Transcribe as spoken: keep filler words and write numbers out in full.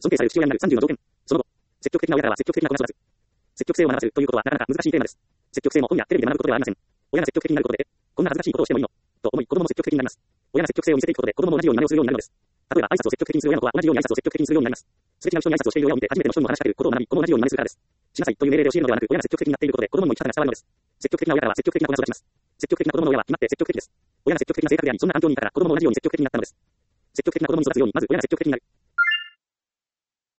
尊敬される父親になるさんじゅうの条件。その後、積極的な親からは積極的な子が育つ。積極性を学ばずということはなかなか難しいテーマです。積極性も本やテレビで学ぶことではありません。親が積極的になることで、こんな恥ずかしいことをしてもいいのと思い、子供も積極的になります。親が積極性を見せていくことで、子供も同じように真似をするようになるのです。例えば、挨拶を積極的にする親の子は同じように挨拶を積極的にするようになります。すれ違う人に挨拶をしている親を見て初めての人にも話しかけることを学び、子も同じように真似するからです。しなさいという命令で教えるのではなく、親が積極的になっていることで子供にも生き方が伝わるのです。積極的な親からは積極的な子が育ちます。積極的な子供の親は決まって積極的です。親が積極的な性格であり、そんな環境にいたから子供も同じように積極的になったのです。積極的な子供に育つように、まず親が積極的になる。